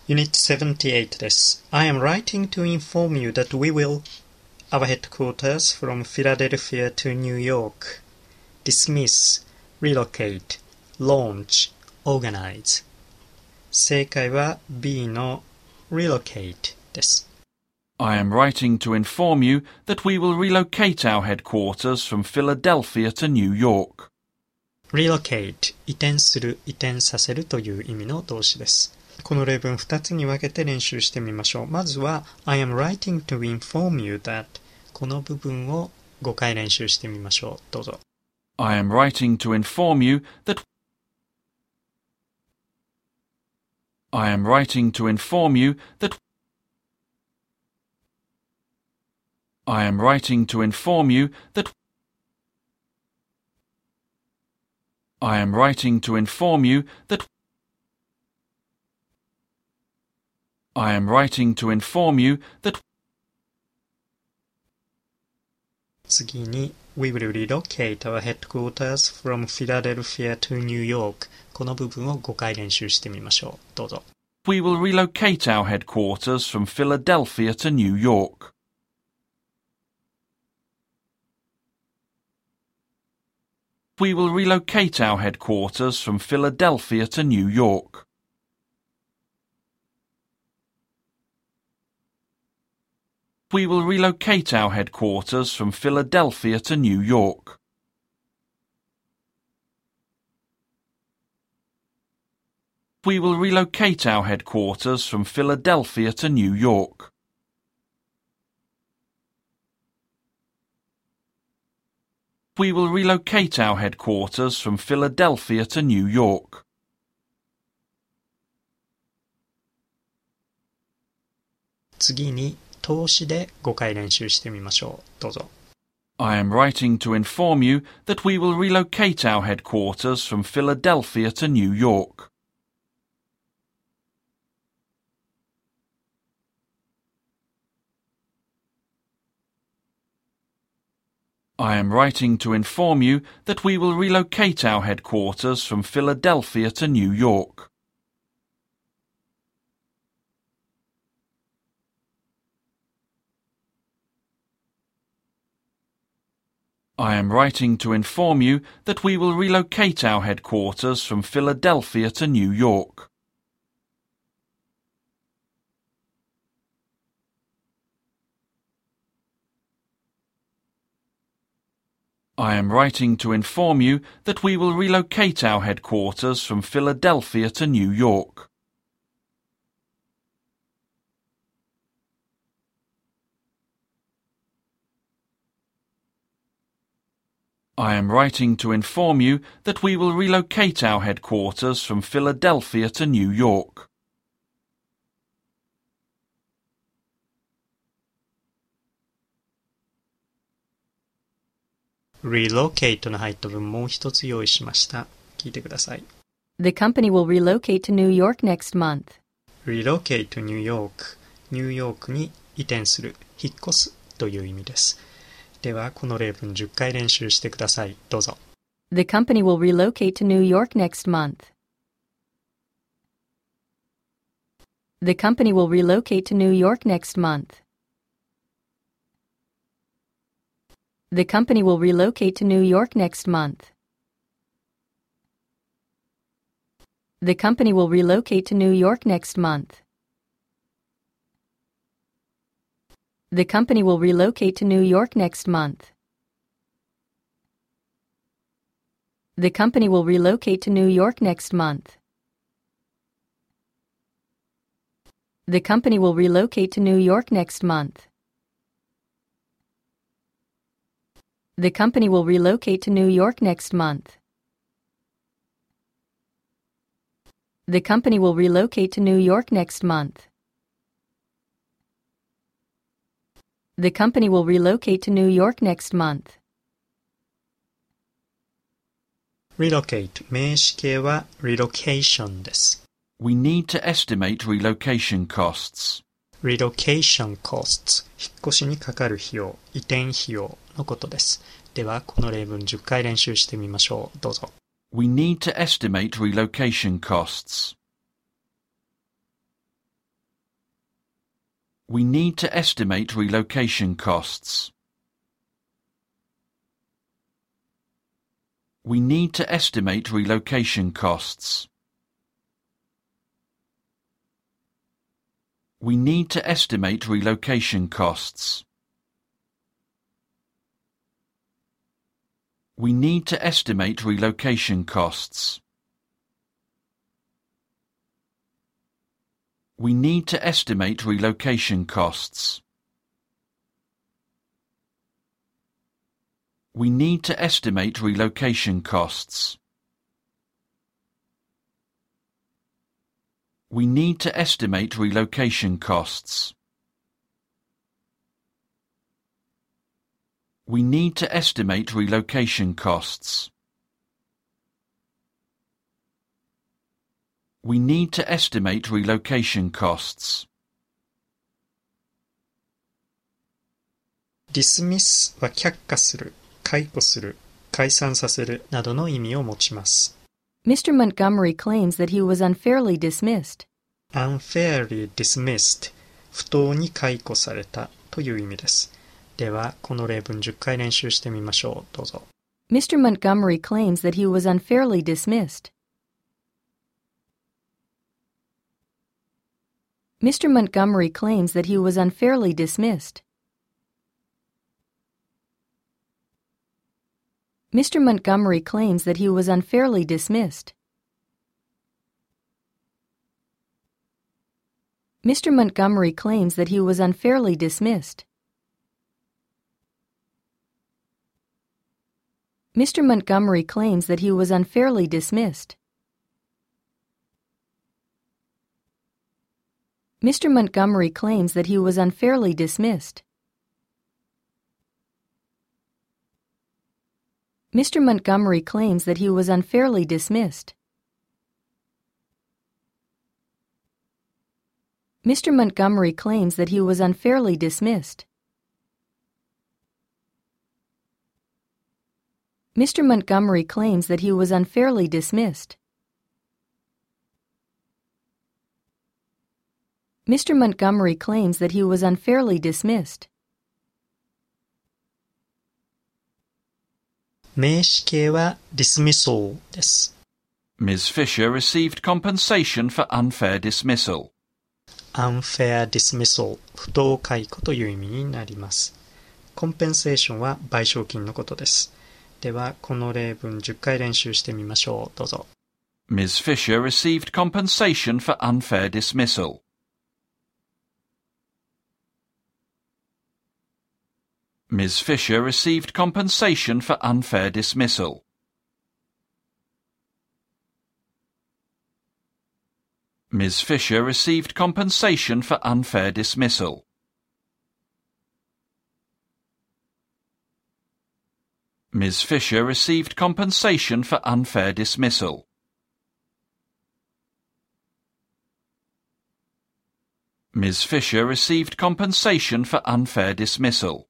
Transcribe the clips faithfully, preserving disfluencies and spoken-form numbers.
Unit seventy-eight です。I am writing to inform you that we will our headquarters from Philadelphia to New York. Dismiss, relocate, launch, organize. 正解は B の relocate です。 I am writing to inform you that we will relocate our headquarters from Philadelphia to New York. relocate 移転する、移転させるという意味の動詞です。この例文ふたつに分けて練習してみましょう。まずは I am writing to inform you that この部分をごかい練習してみましょう。どうぞ。 I am writing to inform you that I am writing to inform you that I am writing to inform you that I am writing to inform you that I am writing to inform you that 次に We will relocate our headquarters from Philadelphia to New York この部分をごかい練習してみましょう。どうぞ。 We will relocate our headquarters from Philadelphia to New York. We will relocate our headquarters from Philadelphia to New York. We will relocate our headquarters from Philadelphia to New York. We will relocate our headquarters from Philadelphia to New York. We will relocate our headquarters from Philadelphia to New York. 「次に動詞でごかい練習してみましょう。どうぞ。 I am writing to inform you that we will relocate our headquarters from Philadelphia to New York. I am writing to inform you that we will relocate our headquarters from Philadelphia to New York. I am writing to inform you that we will relocate our headquarters from Philadelphia to New York. I am writing to inform you that we will relocate our headquarters from Philadelphia to New York. I am writing to inform you that we will relocate our headquarters from Philadelphia to New York. relocate の入った文もう一つ用意しました。聞いてください。 The company will relocate to New York next month. relocate to New York ニューヨークに移転する、引っ越すという意味です。ではこの例文じゅっかい練習してください。どうぞ。 The company will relocate to New York next month. The company will relocate to New York next month. The company will relocate to New York next month. The company will relocate to New York next month. The company will relocate to New York next month. The company will relocate to New York next month. The company will relocate to New York next month. The company will relocate to New York next month. The company will relocate to New York next month. The company will relocate to New York next month. relocate 名詞形は relocation です。 We need to estimate relocation costs. relocation costs 引っ越しにかかる費用、移転費用のことです。ではこの例文じゅっかい練習してみましょう。どうぞ。 We need to estimate relocation costs. We need to estimate relocation costs. We need to estimate relocation costs. We need to estimate relocation costs. We need to estimate relocation costs. We need to estimate relocation costs. We need to estimate relocation costs. We need to estimate relocation costs. We need to estimate relocation costs. We need to estimate relocation costs. dismiss は却下する、解雇する、解散させるなどの意味を持ちます。 Mister Montgomery claims that he was unfairly dismissed. unfairly dismissed 不当に解雇されたという意味です。では、この例文じゅっかい練習してみましょう。どうぞ。 Mister Montgomery claims that he was unfairly dismissed. Mister Montgomery claims that he was unfairly dismissed. Mister Montgomery claims that he was unfairly dismissed. Mister Montgomery claims that he was unfairly dismissed. Mister Montgomery claims that he was unfairly dismissed. Mister Montgomery claims that he was unfairly dismissed. Mister Montgomery claims that he was unfairly dismissed. Mister Montgomery claims that he was unfairly dismissed. Mister Montgomery claims that he was unfairly dismissed. Mister Montgomery claims that he was unfairly dismissed. 名詞形は dismissal です。 Miz Fisher received compensation for unfair dismissal. unfair dismissal 不当解雇という意味になります。compensation は賠償金のことです。では、この例文じゅっかい練習してみましょう。どうぞ。 Miz Fisher received compensation for unfair dismissal. Miz Fisher received compensation for unfair dismissal. Miz Fisher received compensation for unfair dismissal. Miz Fisher received compensation for unfair dismissal. Miz Fisher received compensation for unfair dismissal.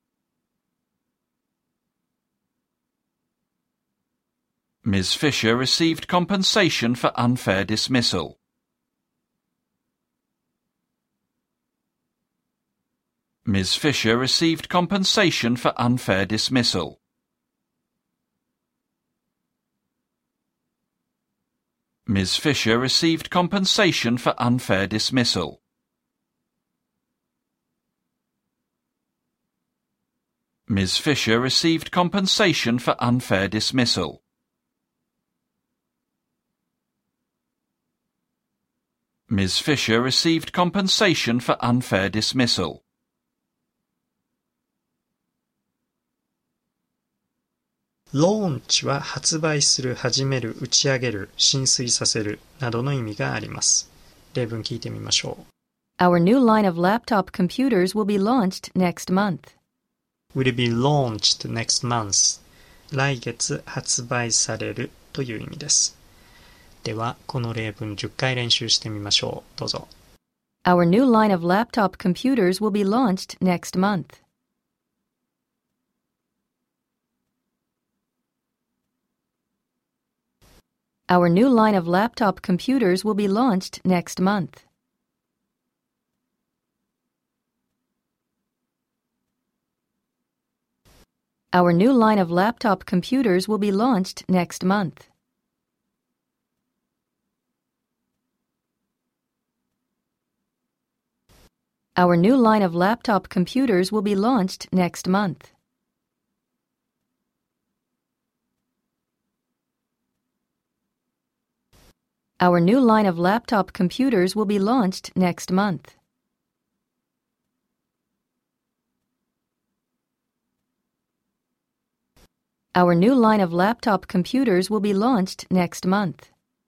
Miz Fisher received compensation for unfair dismissal. Miz Fisher received compensation for unfair dismissal. Miz Fisher received compensation for unfair dismissal. Miz Fisher received compensation for unfair dismissal. Miz Fisher received compensation for unfair dismissal. launch は発売する、始める、打ち上げる、浸水させるなどの意味があります。例文聞いてみましょう。 Our new line of laptop computers will be launched next month. will be launched next month. 来月発売されるという意味です。では、この例文じゅっかい練習してみましょう。どうぞ。 Our new line of laptop computers will be launched next month. Our new line of laptop computers will be launched next month. Our new line of laptop computers will be launched next month. Our new line of laptop computers will be launched next month. Our new line of laptop computers will be launched next month. Our new line of laptop computers will be launched next month.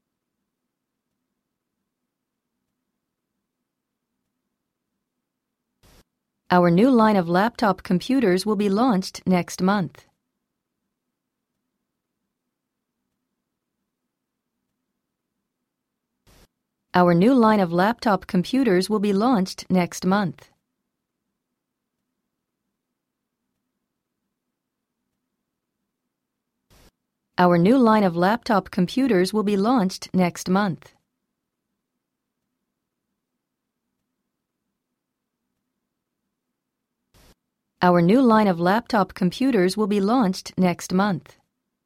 Our new line of laptop computers will be launched next month. Our new line of laptop computers will be launched next month. Our new line of laptop computers will be launched next month. Our new line of laptop computers will be launched next month.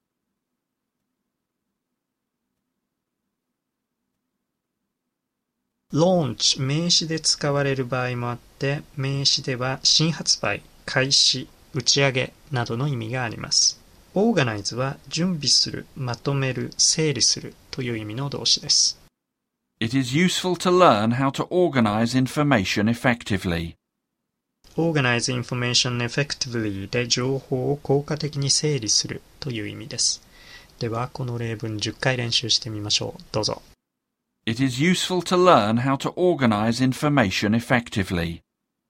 launch 名詞で使われる場合もあって、名詞では新発売、開始、打ち上げなどの意味があります。organize は準備する、まとめる、整理するという意味の動詞です。 It is useful to learn how to organize information effectively. organize information effectively で情報を効果的に整理するという意味です。では、この例文じゅっかい練習してみましょう。どうぞ。 It is useful to learn how to organize information effectively.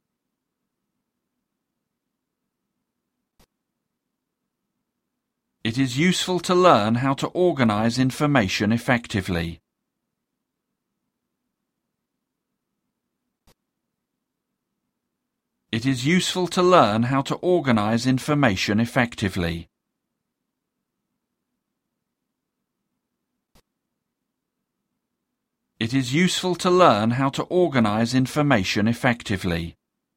It is useful to learn how to organize information effectively. It is useful to learn how to organize information effectively. It is useful to learn how to organize information effectively.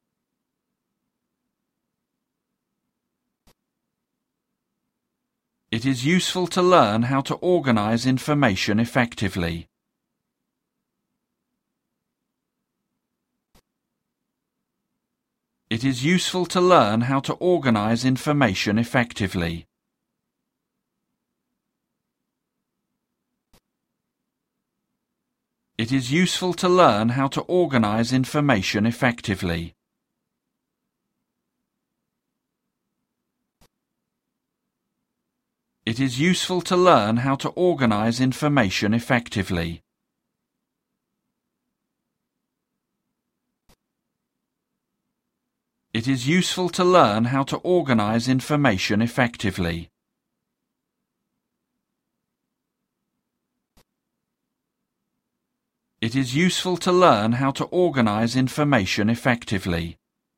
It is useful to learn how to organize information effectively. It is useful to learn how to organize information effectively. It is useful to learn how to organize information effectively. It is useful to learn how to organize information effectively. It is useful to learn how to organize information effectively. It is useful to learn how to organize information effectively.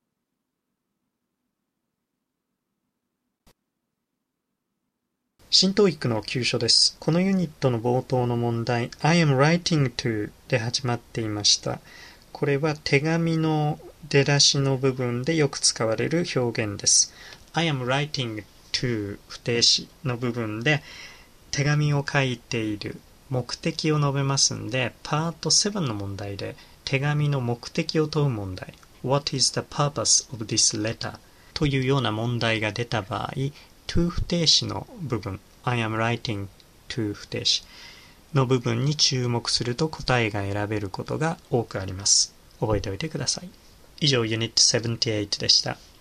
新トーイックの急所です。このユニットの冒頭の問題 I am writing to で始まっていました。これは手紙の出だしの部分でよく使われる表現です。I am writing to 不定詞の部分で手紙を書いている目的を述べますんで、パートななの問題で手紙の目的を問う問題 What is the purpose of this letter? というような問題が出た場合、to 不定詞の部分 I am writing to 不定詞の部分に注目すると答えが選べることが多くあります。覚えておいてください。以上ユニットななじゅうはちでした。